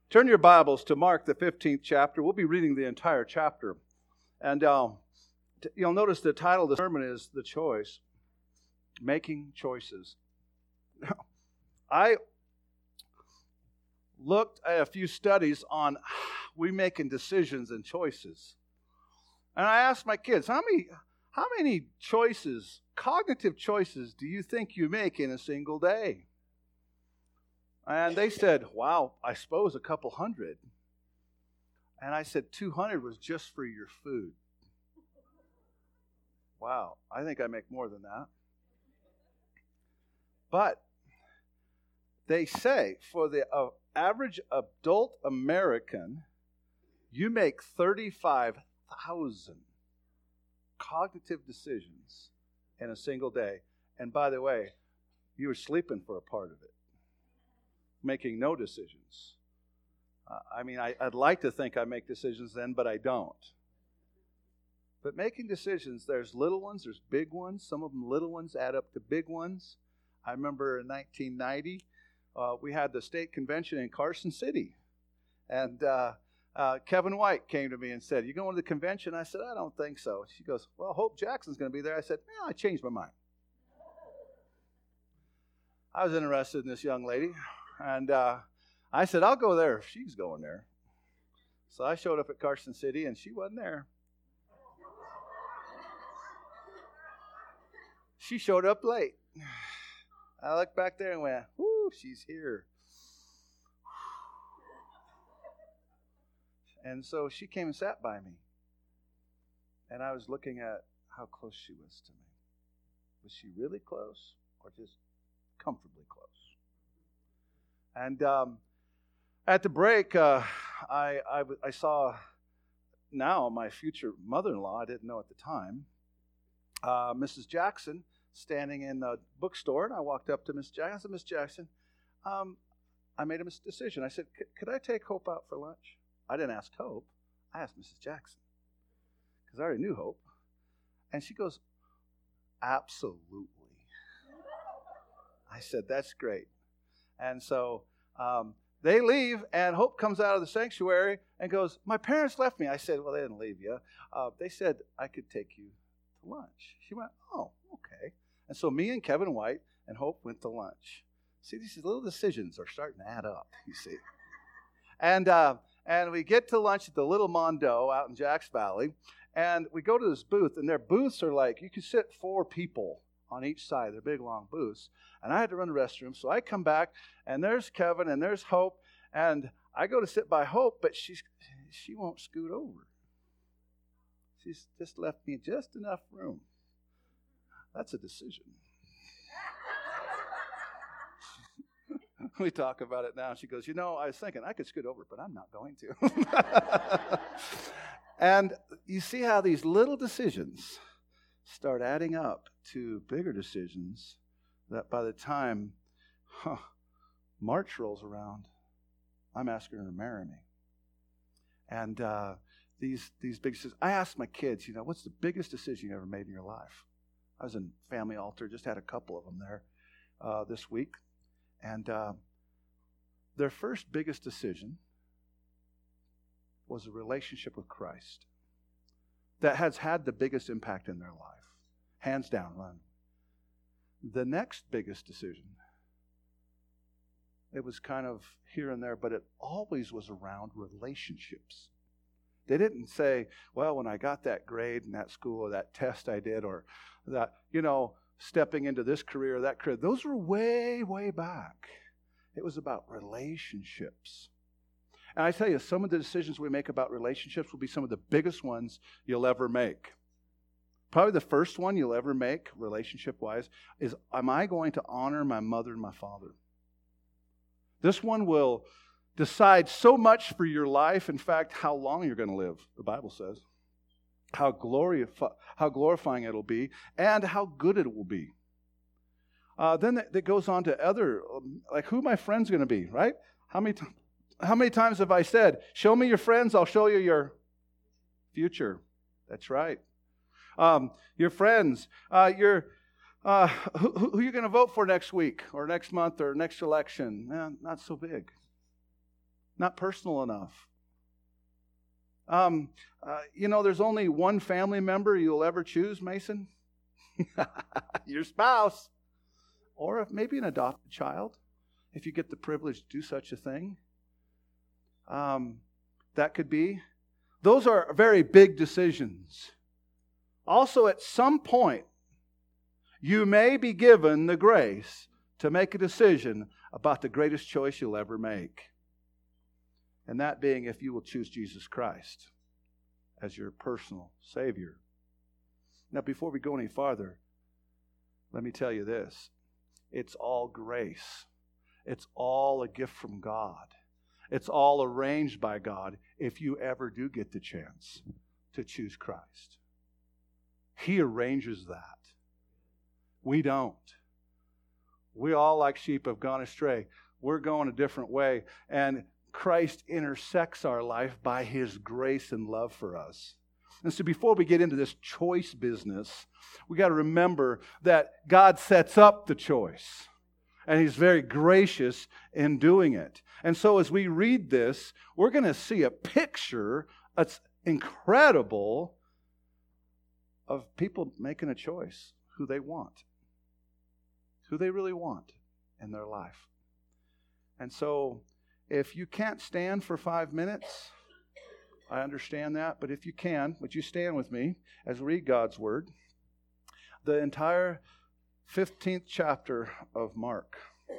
Turn your Bibles to Mark, the 15th chapter. We'll be reading the entire chapter. And you'll notice the title of the sermon is The Choice, Making Choices. I looked at a few studies on we making decisions and choices. And I asked my kids, how many choices, cognitive choices, do you think you make in a single day? And they said, wow, I suppose a couple hundred. And I said, 200 was just for your food. Wow, I think I make more than that. But they say for the average adult American, you make 35,000 cognitive decisions in a single day. And by the way, you were sleeping for a part of it. Making no decisions. I'd like to think I make decisions then, but I don't. But making decisions, there's little ones, there's big ones. Some of them little ones add up to big ones. I remember in 1990, we had the state convention in Carson City. And Kevin White came to me and said, you going to the convention? I said, I don't think so. She goes, well, Hope Jackson's going to be there. I said, I changed my mind. I was interested in this young lady. And I said, I'll go there if she's going there. So I showed up at Carson City, and she wasn't there. She showed up late. I looked back there and went, whoo, she's here. And so she came and sat by me. And I was looking at how close she was to me. Was she really close or just comfortably close? And at the break, I saw now my future mother-in-law, I didn't know at the time, Mrs. Jackson, standing in the bookstore. And I walked up to Miss Jackson. I said, Miss Jackson, I made a decision. I said, could I take Hope out for lunch? I didn't ask Hope. I asked Mrs. Jackson because I already knew Hope. And she goes, absolutely. I said, that's great. And so they leave, and Hope comes out of the sanctuary and goes, my parents left me. I said, well, they didn't leave you. They said I could take you to lunch. She went, oh, okay. And so me and Kevin White and Hope went to lunch. See, these little decisions are starting to add up, you see. And we get to lunch at the Little Mondo out in Jacks Valley, and we go to this booth, and their booths are like, you can sit 4 people on each side. They're big, long booths. And I had to run the restroom, so I come back, and there's Kevin, and there's Hope, and I go to sit by Hope, but she won't scoot over. She's just left me just enough room. That's a decision. We talk about it now. She goes, I was thinking I could scoot over, but I'm not going to. And you see how these little decisions start adding up to bigger decisions that by the time March rolls around, I'm asking her to marry me. And these big decisions. I asked my kids, what's the biggest decision you ever made in your life? I was in Family Altar, just had a couple of them there this week. And their first biggest decision was a relationship with Christ that has had the biggest impact in their life. Hands down, run. The next biggest decision, it was kind of here and there, but it always was around relationships. They didn't say, well, when I got that grade in that school or that test I did or that, stepping into this career or that career. Those were way, way back. It was about relationships. And I tell you, some of the decisions we make about relationships will be some of the biggest ones you'll ever make. Probably the first one you'll ever make, relationship-wise, is, am I going to honor my mother and my father? This one will decide so much for your life, in fact, how long you're going to live, the Bible says, how glorifying it'll be, and how good it will be. Then it goes on to other, like who my friend's going to be, right? How many times have I said, show me your friends, I'll show you your future. That's right. Your friends, who are you going to vote for next week or next month or next election? Not so big. Not personal enough. There's only one family member you'll ever choose, Mason. Your spouse. Or maybe an adopted child, if you get the privilege to do such a thing. That could be. Those are very big decisions. Also, at some point, you may be given the grace to make a decision about the greatest choice you'll ever make. And that being if you will choose Jesus Christ as your personal Savior. Now, before we go any farther, let me tell you this. It's all grace. It's all a gift from God. It's all arranged by God if you ever do get the chance to choose Christ. He arranges that. We don't. We all, like sheep, have gone astray. We're going a different way. And Christ intersects our life by His grace and love for us. And so before we get into this choice business, we got to remember that God sets up the choice. And He's very gracious in doing it. And so as we read this, we're going to see a picture that's incredible of people making a choice, who they want, who they really want in their life. And so if you can't stand for 5 minutes, I understand that. But if you can, would you stand with me as we read God's Word? The entire 15th chapter of Mark.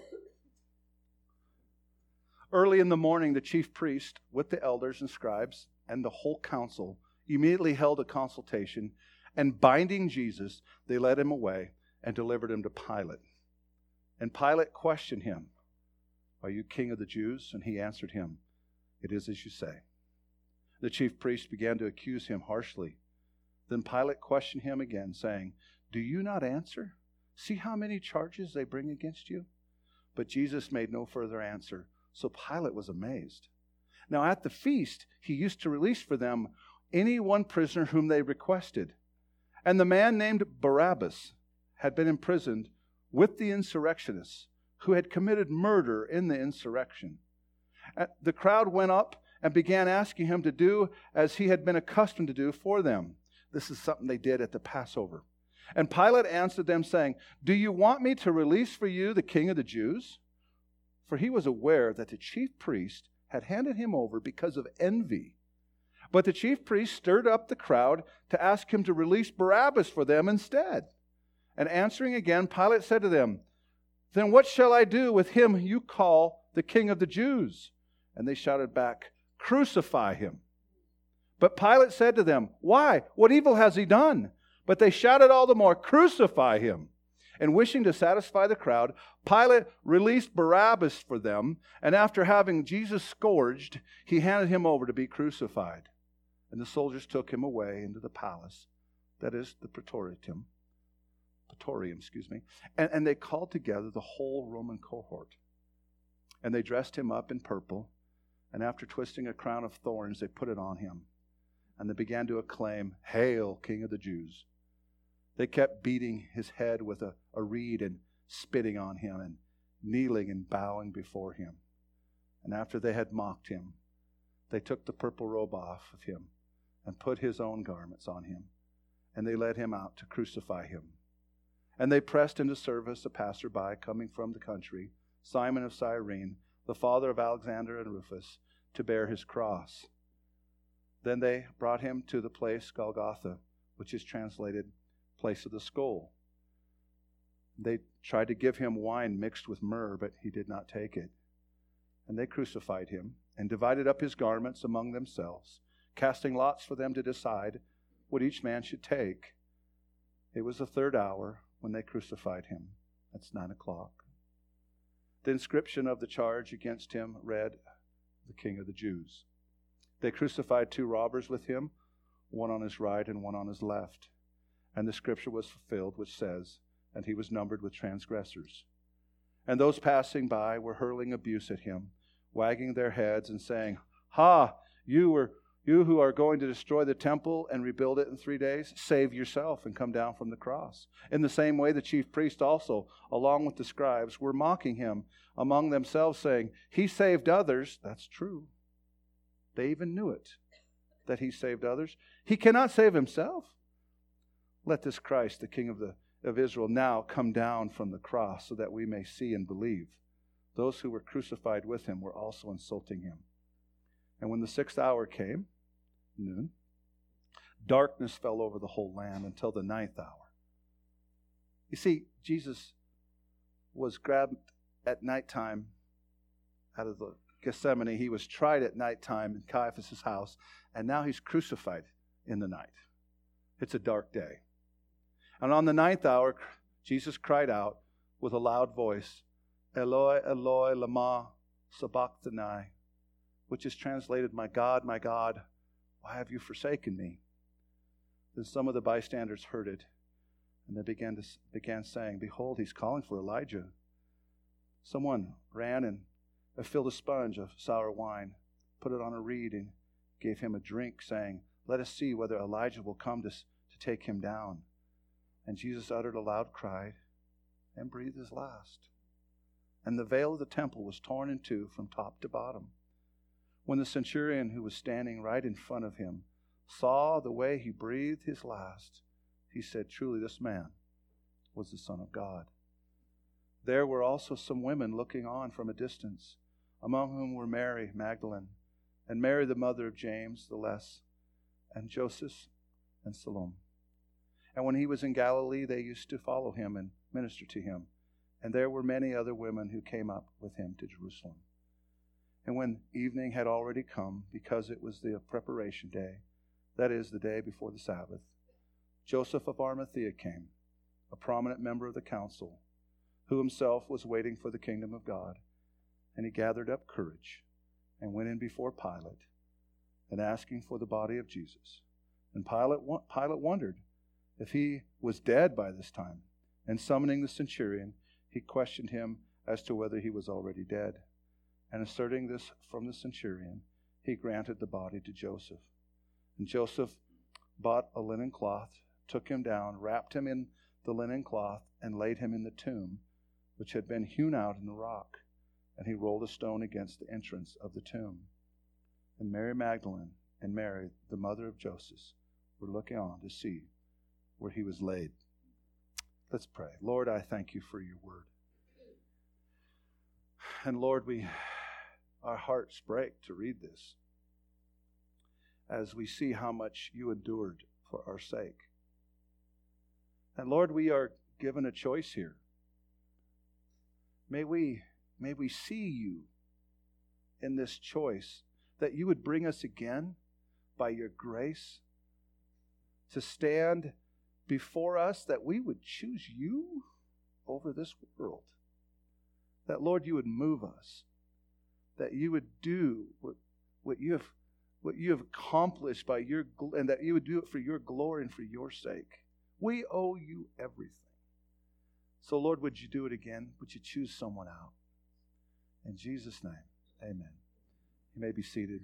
Early in the morning, the chief priest with the elders and scribes and the whole council immediately held a consultation, and binding Jesus, they led him away and delivered him to Pilate. And Pilate questioned him, "Are you king of the Jews?" And he answered him, "It is as you say." The chief priests began to accuse him harshly. Then Pilate questioned him again, saying, "Do you not answer? See how many charges they bring against you?" But Jesus made no further answer. So Pilate was amazed. Now at the feast, he used to release for them any one prisoner whom they requested. And the man named Barabbas had been imprisoned with the insurrectionists who had committed murder in the insurrection. The crowd went up and began asking him to do as he had been accustomed to do for them. This is something they did at the Passover. And Pilate answered them, saying, "Do you want me to release for you the king of the Jews?" For he was aware that the chief priest had handed him over because of envy. But the chief priest stirred up the crowd to ask him to release Barabbas for them instead. And answering again, Pilate said to them, "Then what shall I do with him you call the king of the Jews?" And they shouted back, "Crucify him." But Pilate said to them, "Why? What evil has he done?" But they shouted all the more, "Crucify him." And wishing to satisfy the crowd, Pilate released Barabbas for them, and after having Jesus scourged, he handed him over to be crucified. And the soldiers took him away into the palace, that is, the Praetorium, and they called together the whole Roman cohort. And they dressed him up in purple, and after twisting a crown of thorns, they put it on him. And they began to acclaim, "Hail, King of the Jews!" They kept beating his head with a reed and spitting on him and kneeling and bowing before him. And after they had mocked him, they took the purple robe off of him and put his own garments on him. And they led him out to crucify him. And they pressed into service a passerby coming from the country, Simon of Cyrene, the father of Alexander and Rufus, to bear his cross. Then they brought him to the place Golgotha, which is translated place of the skull. They tried to give him wine mixed with myrrh, but he did not take it. And they crucified him and divided up his garments among themselves, casting lots for them to decide what each man should take. It was the 3rd hour when they crucified him. That's 9:00. The inscription of the charge against him read, "The King of the Jews." They crucified 2 robbers with him, one on his right and one on his left. And the scripture was fulfilled, which says, "And he was numbered with transgressors." And those passing by were hurling abuse at him, wagging their heads and saying, "Ha, you were You who are going to destroy the temple and rebuild it in 3 days, save yourself and come down from the cross. In the same way, the chief priests also, along with the scribes, were mocking him among themselves, saying, he saved others. That's true. They even knew it, that he saved others. He cannot save himself. Let this Christ, the King of Israel, now come down from the cross so that we may see and believe. Those who were crucified with him were also insulting him. And when the 6th hour came, noon, darkness fell over the whole land until the 9th hour. You see, Jesus was grabbed at nighttime out of the Gethsemane. He was tried at nighttime in Caiaphas' house, and now he's crucified in the night. It's a dark day. And on the 9th hour, Jesus cried out with a loud voice, Eloi, Eloi, lama sabachthani, which is translated, my God, why have you forsaken me? Then some of the bystanders heard it, and they began saying, behold, he's calling for Elijah. Someone ran and filled a sponge of sour wine, put it on a reed, and gave him a drink, saying, let us see whether Elijah will come to take him down. And Jesus uttered a loud cry and breathed his last. And the veil of the temple was torn in two from top to bottom. When the centurion who was standing right in front of him saw the way he breathed his last, he said, truly this man was the Son of God. There were also some women looking on from a distance, among whom were Mary Magdalene, and Mary the mother of James the Less, and Joseph and Salome. And when he was in Galilee, they used to follow him and minister to him. And there were many other women who came up with him to Jerusalem. And when evening had already come, because it was the preparation day, that is, the day before the Sabbath, Joseph of Arimathea came, a prominent member of the council, who himself was waiting for the kingdom of God. And he gathered up courage and went in before Pilate and asking for the body of Jesus. And Pilate wondered if he was dead by this time. And summoning the centurion, he questioned him as to whether he was already dead. And asserting this from the centurion, he granted the body to Joseph. And Joseph bought a linen cloth, took him down, wrapped him in the linen cloth, and laid him in the tomb, which had been hewn out in the rock. And he rolled a stone against the entrance of the tomb. And Mary Magdalene and Mary, the mother of Joseph, were looking on to see where he was laid. Let's pray. Lord, I thank you for your word. And Lord, our hearts break to read this as we see how much you endured for our sake. And Lord, we are given a choice here. May we see you in this choice, that you would bring us again by your grace to stand before us, that we would choose you over this world. That, Lord, you would move us, that you would do what you have accomplished by your, and that you would do it for your glory and for your sake. We owe you everything. So, Lord, would you do it again? Would you choose someone out? In Jesus' name, amen. You may be seated.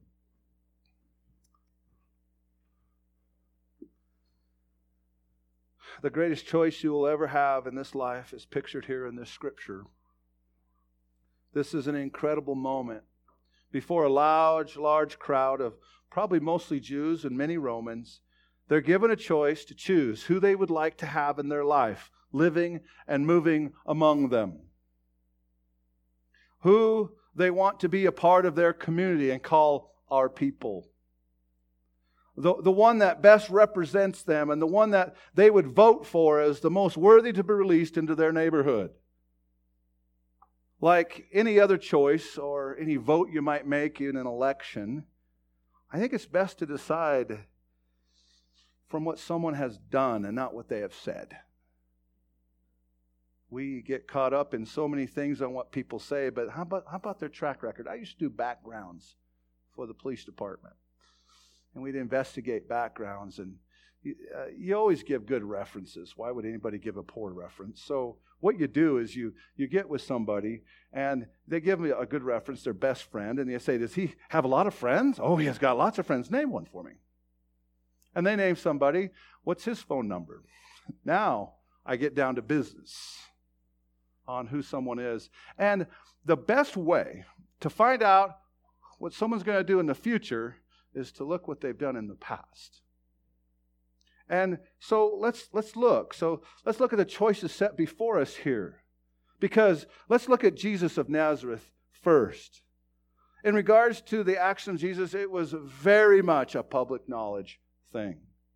The greatest choice you will ever have in this life is pictured here in this scripture. This is an incredible moment. Before a large crowd of probably mostly Jews and many Romans, they're given a choice to choose who they would like to have in their life, living and moving among them. Who they want to be a part of their community and call our people. The one that best represents them and the one that they would vote for as the most worthy to be released into their neighborhood. Like any other choice or any vote you might make in an election, I think it's best to decide from what someone has done and not what they have said. We get caught up in so many things on what people say, but how about their track record? I used to do backgrounds for the police department. And we'd investigate backgrounds, and you always give good references. Why would anybody give a poor reference? So what you do is you get with somebody, and they give me a good reference, their best friend, and you say, does he have a lot of friends? Oh, he has got lots of friends. Name one for me. And they name somebody. What's his phone number? Now I get down to business on who someone is. And the best way to find out what someone's going to do in the future is to look what they've done in the past. And so let's look. So let's look at the choices set before us here. Because let's look at Jesus of Nazareth first. In regards to the action of Jesus, it was very much a public knowledge thing.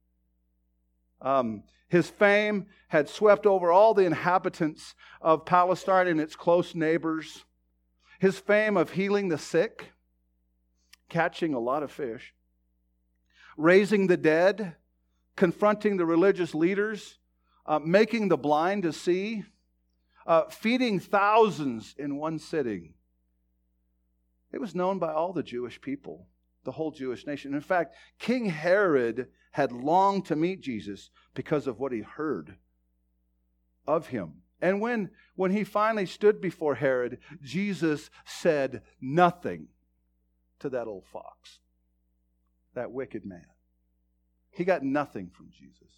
His fame had swept over all the inhabitants of Palestine and its close neighbors. His fame of healing the sick, catching a lot of fish, raising the dead, confronting the religious leaders, making the blind to see, feeding thousands in one sitting. It was known by all the Jewish people, the whole Jewish nation. In fact, King Herod had longed to meet Jesus because of what he heard of him. And when he finally stood before Herod, Jesus said nothing to that old fox, that wicked man. He got nothing from Jesus.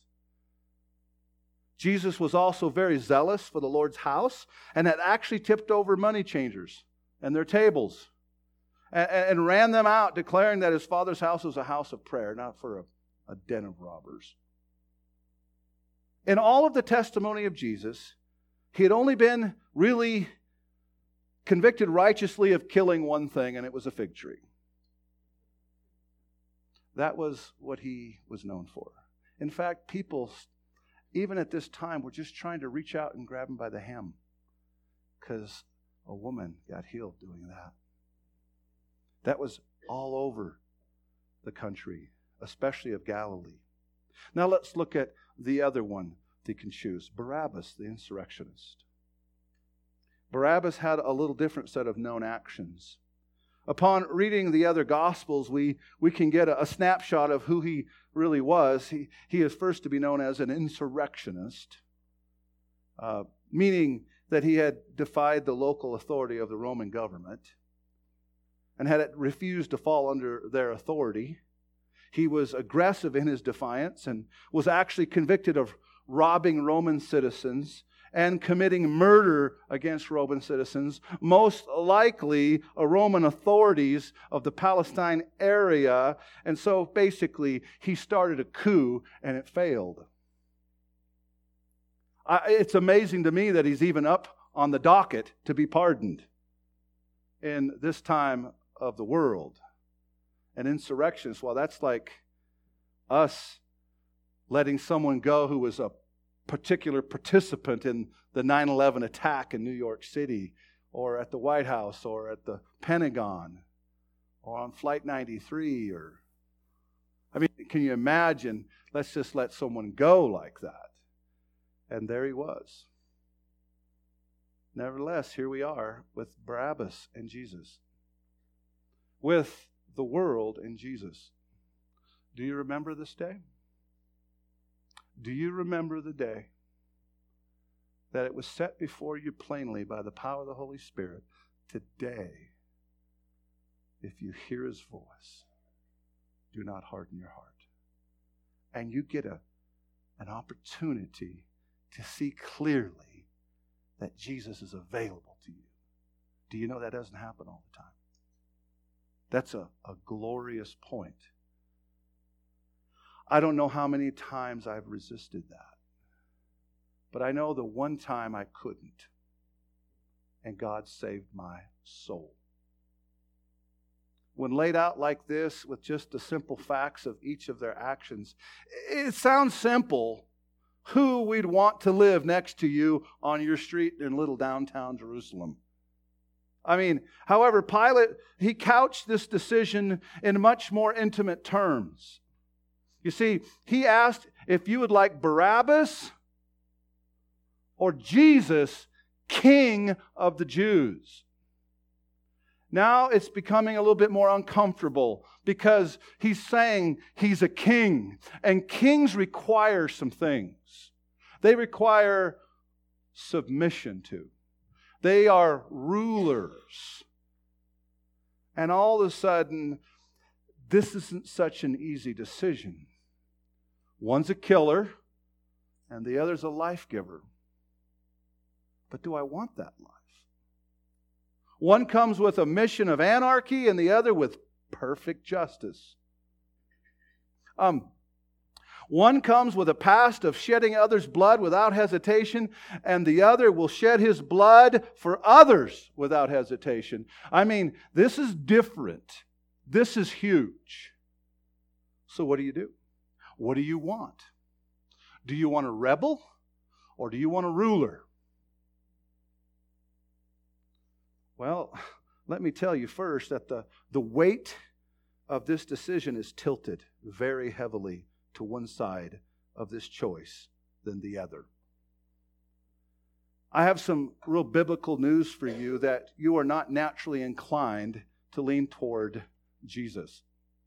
Jesus was also very zealous for the Lord's house and had actually tipped over money changers and their tables and ran them out, declaring that his Father's house was a house of prayer, not for a den of robbers. In all of the testimony of Jesus, he had only been really convicted righteously of killing one thing, and it was a fig tree. That was what he was known for. In fact, people, even at this time, were just trying to reach out and grab him by the hem because a woman got healed doing that. That was all over the country, especially of Galilee. Now let's look at the other one they can choose, Barabbas, the insurrectionist. Barabbas had a little different set of known actions. Upon reading the other Gospels, we can get a snapshot of who he really was. He is first to be known as an insurrectionist, meaning that he had defied the local authority of the Roman government and had refused to fall under their authority. He was aggressive in his defiance and was actually convicted of robbing Roman citizens and committing murder against Roman citizens, most likely Roman authorities of the Palestine area. And so basically, he started a coup and it failed. It's amazing to me that he's even up on the docket to be pardoned in this time of the world. An insurrectionist, well, that's like us letting someone go who was a particular participant in the 9/11 attack in New York City, or at the White House, or at the Pentagon, or on Flight 93, can you imagine, let's just let someone go like that. And there he was. Nevertheless, here we are with Barabbas and Jesus. With the world and Jesus. Do you remember this day? Do you remember the day that it was set before you plainly by the power of the Holy Spirit? Today, if you hear His voice, do not harden your heart. And you get an opportunity to see clearly that Jesus is available to you. Do you know that doesn't happen all the time? That's a glorious point. I don't know how many times I've resisted that. But I know the one time I couldn't. And God saved my soul. When laid out like this, with just the simple facts of each of their actions, it sounds simple. Who we'd want to live next to you on your street in little downtown Jerusalem. However, Pilate, he couched this decision in much more intimate terms. You see, he asked if you would like Barabbas or Jesus, King of the Jews. Now it's becoming a little bit more uncomfortable because he's saying he's a king. And kings require some things. They require submission to. They are rulers. And all of a sudden, this isn't such an easy decision. One's a killer, and the other's a life giver. But do I want that life? One comes with a mission of anarchy, and the other with perfect justice. One comes with a past of shedding others' blood without hesitation, and the other will shed his blood for others without hesitation. I mean, this is different. This is huge. So what do you do? What do you want? Do you want a rebel or do you want a ruler? Well, let me tell you first that the weight of this decision is tilted very heavily to one side of this choice than the other. I have some real biblical news for you that you are not naturally inclined to lean toward Jesus.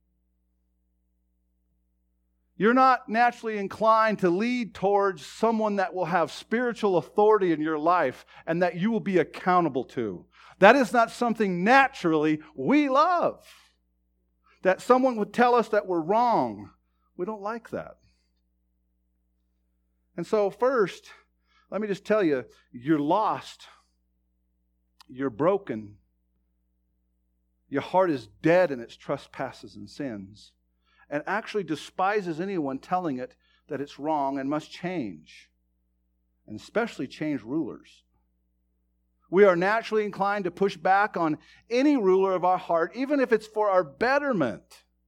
You're not naturally inclined to lead towards someone that will have spiritual authority in your life and that you will be accountable to. That is not something naturally we love. That someone would tell us that we're wrong. We don't like that. And so first, let me just tell you, you're lost. You're broken. Your heart is dead in its trespasses and sins, and actually despises anyone telling it that it's wrong and must change, and especially change rulers. We are naturally inclined to push back on any ruler of our heart, even if it's for our betterment.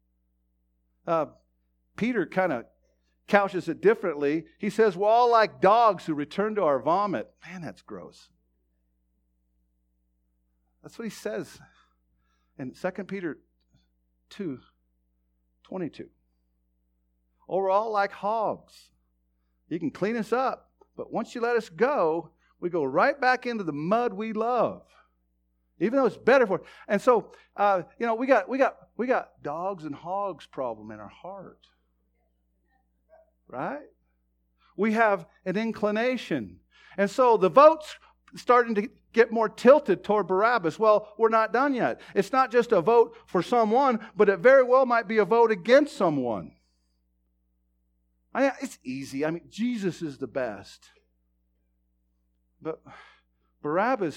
Peter kind of couches it differently. He says, we're all like dogs who return to our vomit. Man, that's gross. That's what he says in 2 Peter 2:22. Oh, we're all like hogs. You can clean us up, but once you let us go, we go right back into the mud we love, even though it's better for it. And so, we got dogs and hogs problem in our heart, right? We have an inclination, and so the vote's starting to get more tilted toward Barabbas. Well, we're not done yet. It's not just a vote for someone, but it very well might be a vote against someone. It's easy. Jesus is the best. But Barabbas,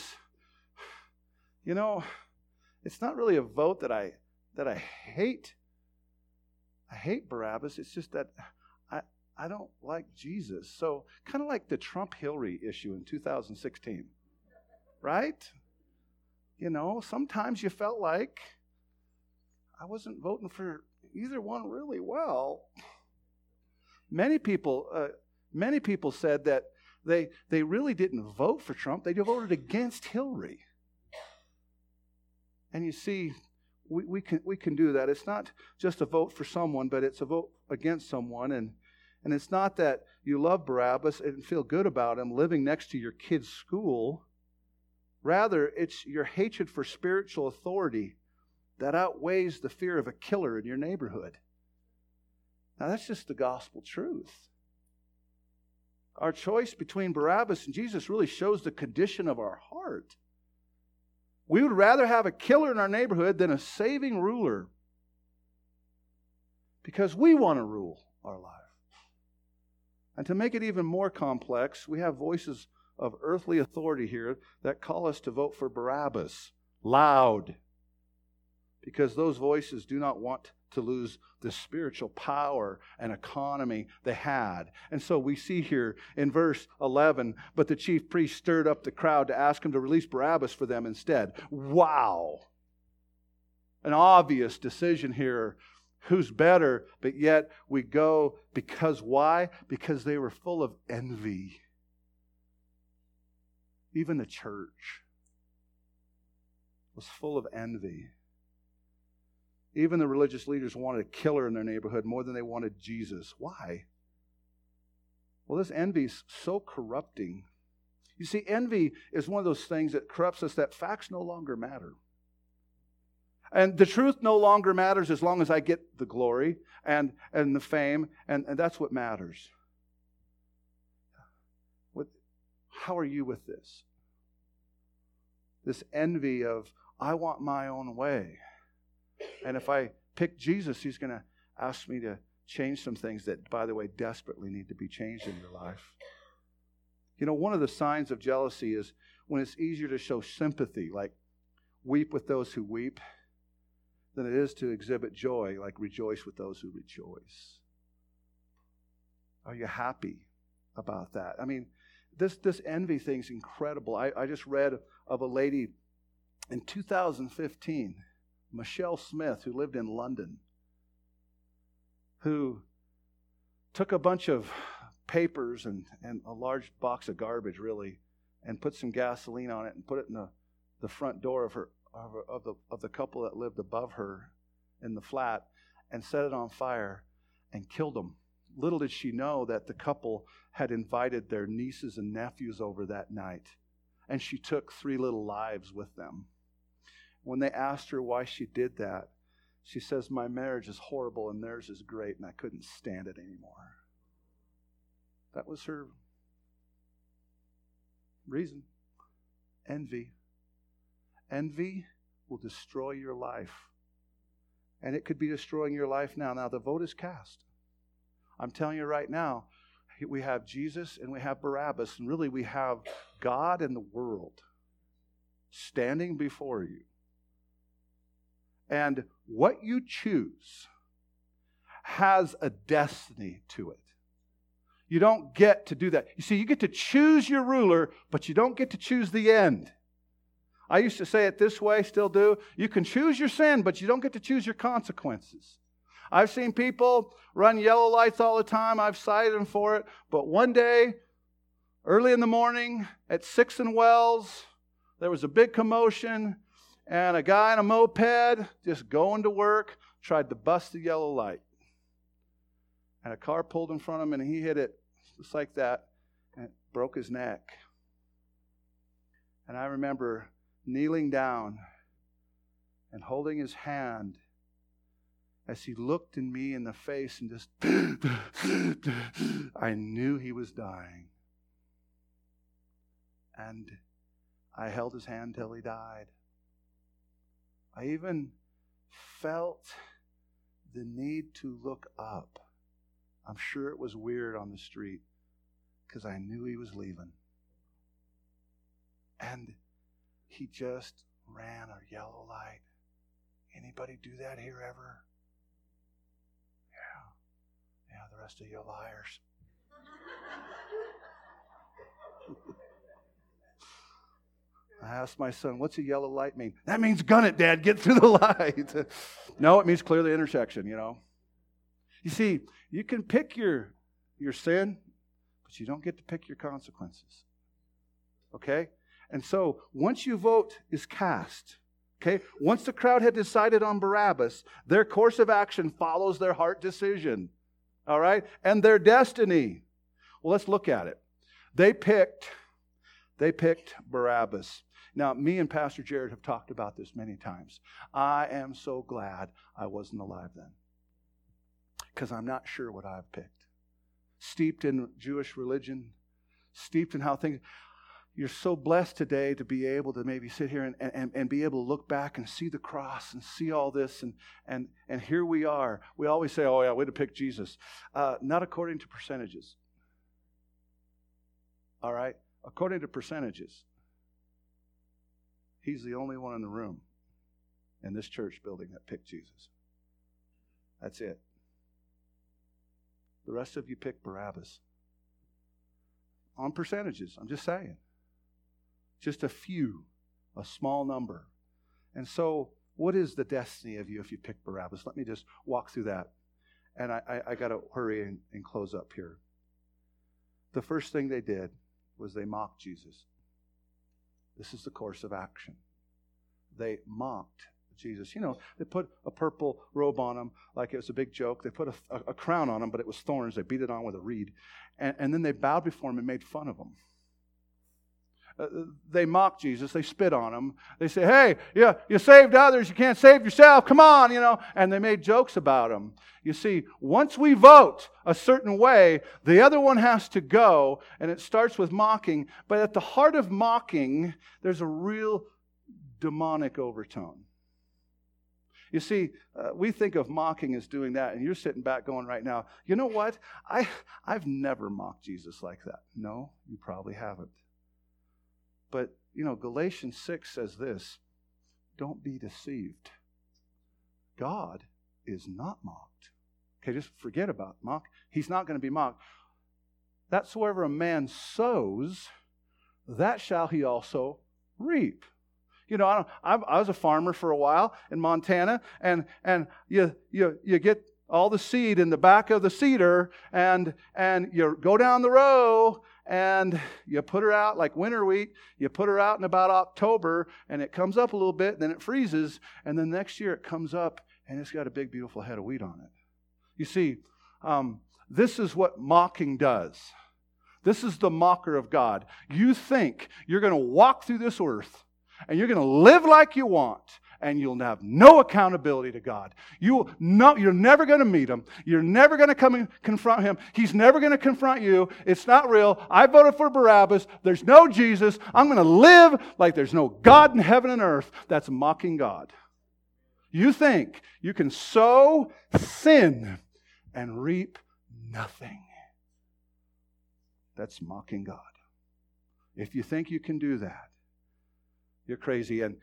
it's not really a vote that I hate. I hate Barabbas. It's just that I don't like Jesus. So kind of like the Trump-Hillary issue in 2016, right? Sometimes you felt like I wasn't voting for either one really well. Many people said that they really didn't vote for Trump. They voted against Hillary. And you see, we can do that. It's not just a vote for someone, but it's a vote against someone. And it's not that you love Barabbas and feel good about him living next to your kid's school. Rather, it's your hatred for spiritual authority that outweighs the fear of a killer in your neighborhood. Now, that's just the gospel truth. Our choice between Barabbas and Jesus really shows the condition of our heart. We would rather have a killer in our neighborhood than a saving ruler because we want to rule our life. And to make it even more complex, we have voices of earthly authority here that call us to vote for Barabbas loud, because those voices do not want to lose the spiritual power and economy they had. And so we see here in verse 11, but the chief priest stirred up the crowd to ask him to release Barabbas for them instead. Wow! An obvious decision here. Who's better? But yet we go because why? Because they were full of envy. Even the church was full of envy. Even the religious leaders wanted a killer in their neighborhood more than they wanted Jesus. Why? Well, this envy is so corrupting. You see, envy is one of those things that corrupts us that facts no longer matter. And the truth no longer matters as long as I get the glory and the fame, and that's what matters. How are you with this? This envy of, I want my own way. And if I pick Jesus, He's going to ask me to change some things that, by the way, desperately need to be changed in your life. You know, one of the signs of jealousy is when it's easier to show sympathy, like weep with those who weep, than it is to exhibit joy, like rejoice with those who rejoice. Are you happy about that? I mean, this envy thing's incredible. I just read of a lady in 2015, Michelle Smith, who lived in London, who took a bunch of papers and a large box of garbage, really, and put some gasoline on it and put it in the front door of the couple that lived above her in the flat, and set it on fire and killed them. Little did she know that the couple had invited their nieces and nephews over that night, and she took 3 little lives with them. When they asked her why she did that, she says, my marriage is horrible and theirs is great, and I couldn't stand it anymore. That was her reason. Envy. Envy will destroy your life. And it could be destroying your life now. Now, the vote is cast. I'm telling you right now, we have Jesus and we have Barabbas, and really we have God and the world standing before you. And what you choose has a destiny to it. You don't get to do that. You see, you get to choose your ruler, but you don't get to choose the end. I used to say it this way, still do. You can choose your sin, but you don't get to choose your consequences. I've seen people run yellow lights all the time. I've cited them for it. But one day, early in the morning, at 6 and Wells, there was a big commotion, and a guy in a moped, just going to work, tried to bust the yellow light. And a car pulled in front of him, and he hit it just like that, and it broke his neck. And I remember kneeling down and holding his hand as he looked in me in the face and just, I knew he was dying. And I held his hand till he died. I even felt the need to look up. I'm sure it was weird on the street because I knew he was leaving. And he just ran a yellow light. Anybody do that here ever? Yeah, the rest of you liars. I asked my son, what's a yellow light mean? That means gun it, Dad. Get through the light. No, it means clear the intersection, you know. You see, you can pick your sin, but you don't get to pick your consequences. Okay? And so, once your vote is cast, okay, once the crowd had decided on Barabbas, their course of action follows their heart decision. All right? And their destiny. Well, let's look at it. They picked Barabbas. Now, me and Pastor Jared have talked about this many times. I am so glad I wasn't alive then, because I'm not sure what I've picked. Steeped in Jewish religion, steeped in how things... You're so blessed today to be able to maybe sit here and be able to look back and see the cross and see all this, and here we are. We always say, oh yeah, way to pick Jesus. Not according to percentages. All right? According to percentages, he's the only one in the room in this church building that picked Jesus. That's it. The rest of you picked Barabbas. On percentages, I'm just saying. Just a few, a small number. And so, what is the destiny of you if you pick Barabbas? Let me just walk through that. And I got to hurry and close up here. The first thing they did was they mocked Jesus. This is the course of action. They mocked Jesus. You know, they put a purple robe on him like it was a big joke. They put a crown on him, but it was thorns. They beat it on with a reed. And then they bowed before him and made fun of him. they mock Jesus. They spit on him. They say, hey, yeah, you saved others. You can't save yourself. Come on, And they made jokes about him. You see, once we vote a certain way, the other one has to go, and it starts with mocking. But at the heart of mocking, there's a real demonic overtone. You see, we think of mocking as doing that, and you're sitting back going right now, you know what? I've never mocked Jesus like that. No, you probably haven't. But, Galatians 6 says this, don't be deceived. God is not mocked. Okay, just forget about mock. He's not going to be mocked. Thatsoever a man sows, that shall he also reap. I was a farmer for a while in Montana, and you get all the seed in the back of the seeder, and you go down the row, and you put her out like winter wheat. You put her out in about October, and it comes up a little bit, then it freezes, and then next year it comes up, and it's got a big, beautiful head of wheat on it. You see, this is what mocking does. This is the mocker of God. You think you're going to walk through this earth, and you're going to live like you want, and you'll have no accountability to God. You're never going to meet Him. You're never going to come and confront Him. He's never going to confront you. It's not real. I voted for Barabbas. There's no Jesus. I'm going to live like there's no God in heaven and earth. That's mocking God. You think you can sow sin and reap nothing. That's mocking God. If you think you can do that, you're crazy. And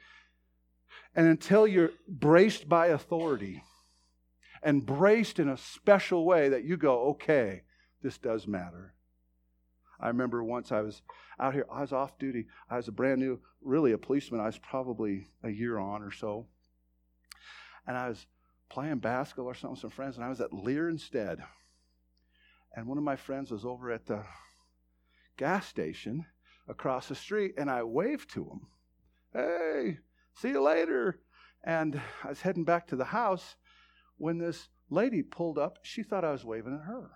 until you're braced by authority and braced in a special way that you go, okay, this does matter. I remember once I was out here, I was off duty. I was a brand new, really a policeman. I was probably a year on or so. And I was playing basketball or something with some friends, and I was at Lear instead. And one of my friends was over at the gas station across the street, and I waved to him. Hey, see you later. And I was heading back to the house when this lady pulled up. She thought I was waving at her.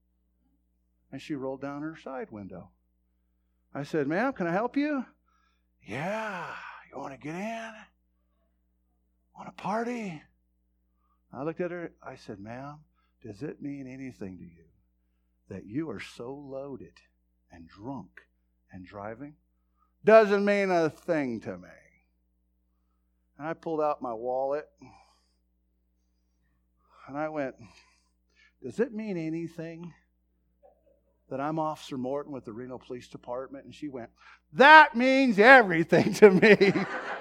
And she rolled down her side window. I said, ma'am, can I help you? Yeah, you want to get in? Want to party? I looked at her. I said, ma'am, does it mean anything to you that you are so loaded and drunk and driving? Doesn't mean a thing to me. And I pulled out my wallet. And I went, does it mean anything that I'm Officer Morton with the Reno Police Department? And she went, that means everything to me.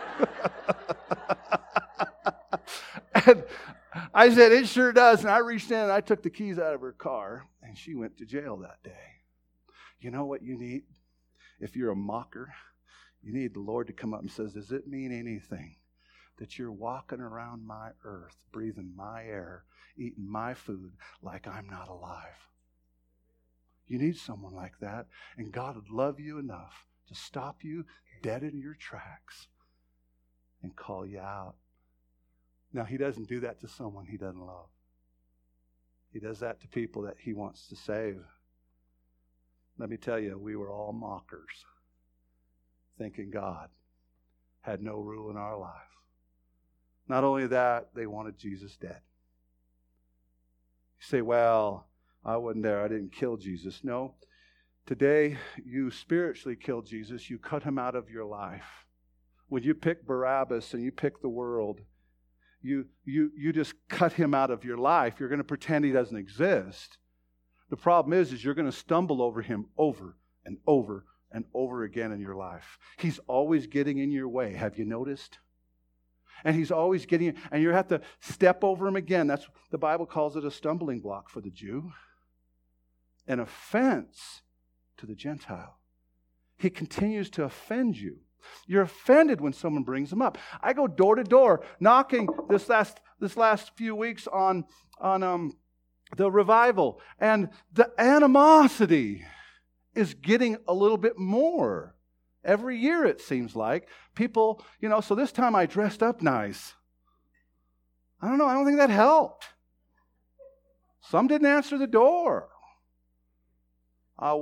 And I said, it sure does. And I reached in and I took the keys out of her car, and she went to jail that day. You know what you need? If you're a mocker, you need the Lord to come up and says, does it mean anything that you're walking around my earth, breathing my air, eating my food like I'm not alive? You need someone like that, and God would love you enough to stop you dead in your tracks and call you out. Now, He doesn't do that to someone He doesn't love. He does that to people that He wants to save. Let me tell you, we were all mockers, thinking God had no rule in our life. Not only that, they wanted Jesus dead. You say, well, I wasn't there. I didn't kill Jesus. No. Today, you spiritually killed Jesus. You cut Him out of your life. When you pick Barabbas and you pick the world, you just cut Him out of your life. You're going to pretend He doesn't exist. The problem is you're going to stumble over Him over and over and over again in your life. He's always getting in your way. Have you noticed? And He's always getting, and you have to step over Him again. That's, the Bible calls it a stumbling block for the Jew. An offense to the Gentile. He continues to offend you. You're offended when someone brings Him up. I go door to door knocking this last few weeks on the revival, and the animosity is getting a little bit more every year. It seems like people, so this time I dressed up nice. I don't know. I don't think that helped. Some didn't answer the door.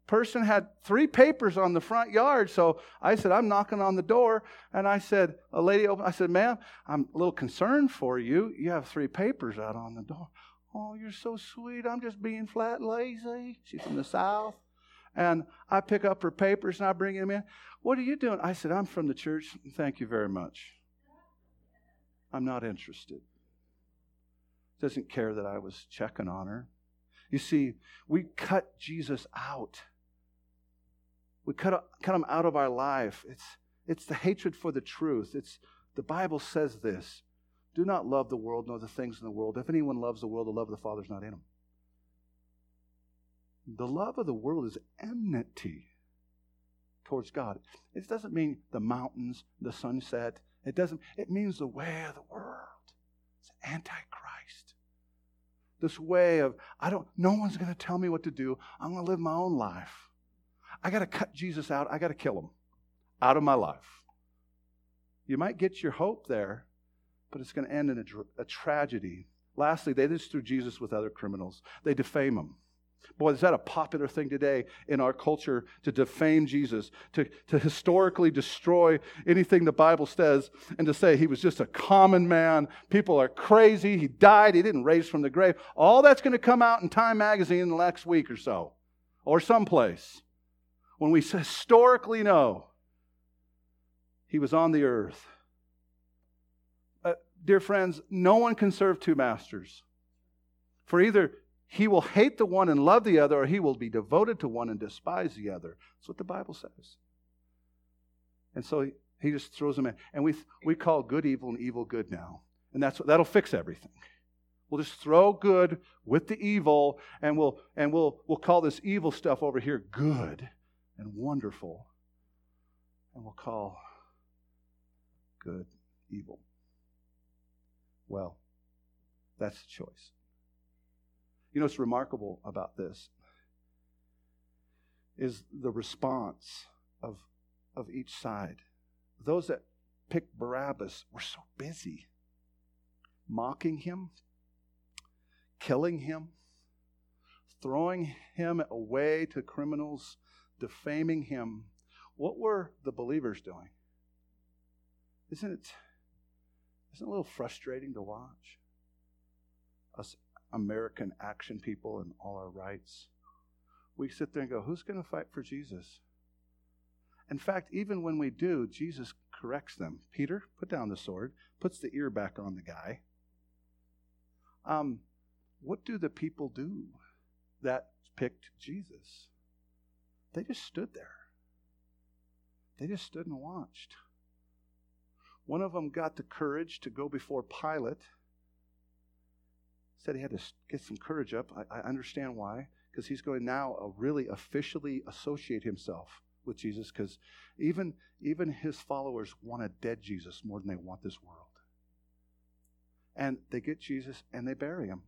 person had 3 papers on the front yard. So I said, I'm knocking on the door. And I said, a lady opened. I said, ma'am, I'm a little concerned for you. You have 3 papers out on the door. Oh, you're so sweet. I'm just being flat lazy. She's from the South. And I pick up her papers and I bring them in. What are you doing? I said, I'm from the church. Thank you very much. I'm not interested. Doesn't care that I was checking on her. You see, we cut Jesus out. We cut him out of our life. It's the hatred for the truth. The Bible says this. Do not love the world nor the things in the world. If anyone loves the world, the love of the Father is not in him. The love of the world is enmity towards God. It doesn't mean the mountains, the sunset. It means the way of the world. It's Antichrist. This way of, no one's going to tell me what to do. I'm going to live my own life. I got to cut Jesus out. I got to kill him out of my life. You might get your hope there, but it's going to end in a tragedy. Lastly, they just threw Jesus with other criminals. They defame him. Boy, is that a popular thing today in our culture, to defame Jesus, to historically destroy anything the Bible says, and to say he was just a common man. People are crazy. He died. He didn't raise from the grave. All that's going to come out in Time magazine in the next week or so, or someplace, when we historically know he was on the earth. Dear friends, no one can serve 2 masters. For either he will hate the one and love the other, or he will be devoted to one and despise the other. That's what the Bible says. And so he just throws them in. And we call good evil and evil good now. And that'll fix everything. We'll just throw good with the evil, and we'll call this evil stuff over here good and wonderful. And we'll call good evil. Well, that's the choice. You know what's remarkable about this is the response of each side. Those that picked Barabbas were so busy mocking him, killing him, throwing him away to criminals, defaming him. What were the believers doing? Isn't it a little frustrating to watch? Us American action people and all our rights. We sit there and go, who's going to fight for Jesus? In fact, even when we do, Jesus corrects them. Peter, put down the sword, puts the ear back on the guy. What do the people do that picked Jesus? They just stood there. They just stood and watched. One of them got the courage to go before Pilate. Said he had to get some courage up. I understand why. Because he's going now really officially associate himself with Jesus. Because even his followers want a dead Jesus more than they want this world. And they get Jesus and they bury him.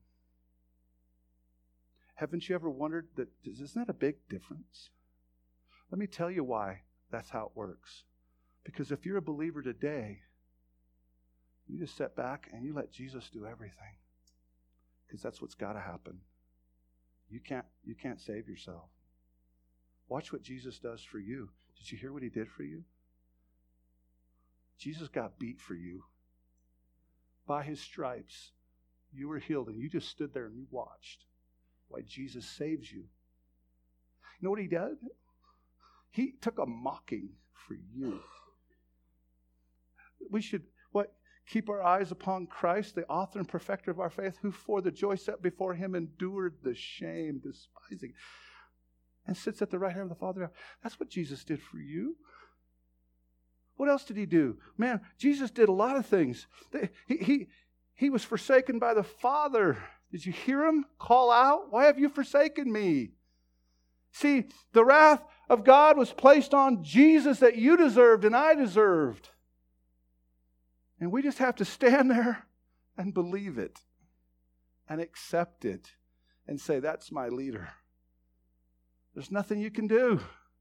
Haven't you ever wondered that? Isn't that a big difference? Let me tell you why that's how it works. Because if you're a believer today, you just sit back and you let Jesus do everything. Because that's what's got to happen. You can't save yourself. Watch what Jesus does for you. Did you hear what he did for you? Jesus got beat for you. By his stripes, you were healed, and you just stood there and you watched why Jesus saves you. You know what he did? He took a mocking for you. We should keep our eyes upon Christ, the author and perfecter of our faith, who for the joy set before him endured the shame, despising, and sits at the right hand of the Father. That's what Jesus did for you. What else did he do? Man, Jesus did a lot of things. He was forsaken by the Father. Did you hear him call out? Why have you forsaken me? See, the wrath of God was placed on Jesus that you deserved and I deserved. And we just have to stand there and believe it and accept it and say, that's my leader. There's nothing you can do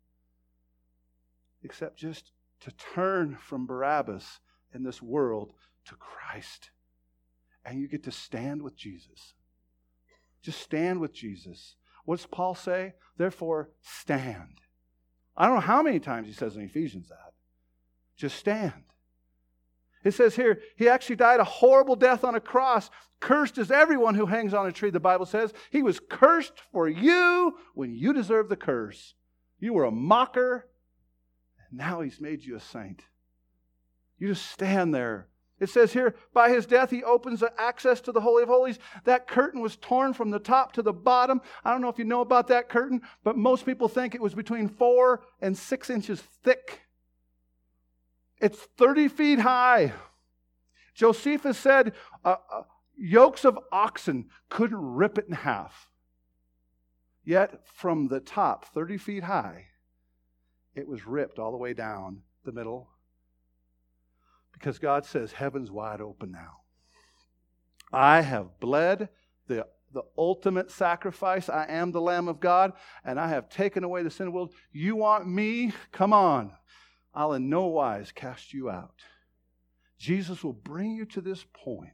except just to turn from Barabbas in this world to Christ. And you get to stand with Jesus. Just stand with Jesus. What's Paul say? Therefore, stand. I don't know how many times he says in Ephesians that. Just stand. It says here, he actually died a horrible death on a cross. Cursed is everyone who hangs on a tree, the Bible says. He was cursed for you when you deserved the curse. You were a mocker, and now he's made you a saint. You just stand there. It says here, by his death, he opens the access to the Holy of Holies. That curtain was torn from the top to the bottom. I don't know if you know about that curtain, but most people think it was between 4 and 6 inches thick. It's 30 feet high. Josephus said yokes of oxen couldn't rip it in half. Yet from the top, 30 feet high, it was ripped all the way down the middle. Because God says, heaven's wide open now. I have bled the ultimate sacrifice. I am the Lamb of God, and I have taken away the sin of the world. You want me? Come on. I'll in no wise cast you out. Jesus will bring you to this point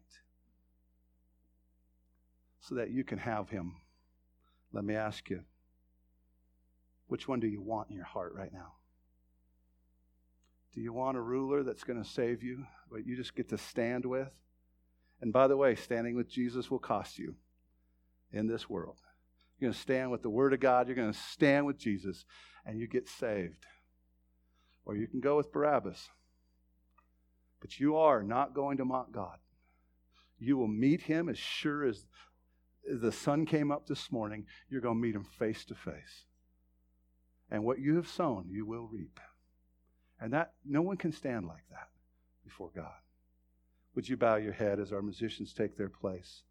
so that you can have him. Let me ask you, which one do you want in your heart right now? Do you want a ruler that's going to save you, but you just get to stand with? And by the way, standing with Jesus will cost you in this world. You're going to stand with the Word of God. You're going to stand with Jesus, and you get saved. Or you can go with Barabbas. But you are not going to mock God. You will meet him as sure as the sun came up this morning. You're going to meet him face to face. And what you have sown, you will reap. And that no one can stand like that before God. Would you bow your head as our musicians take their place?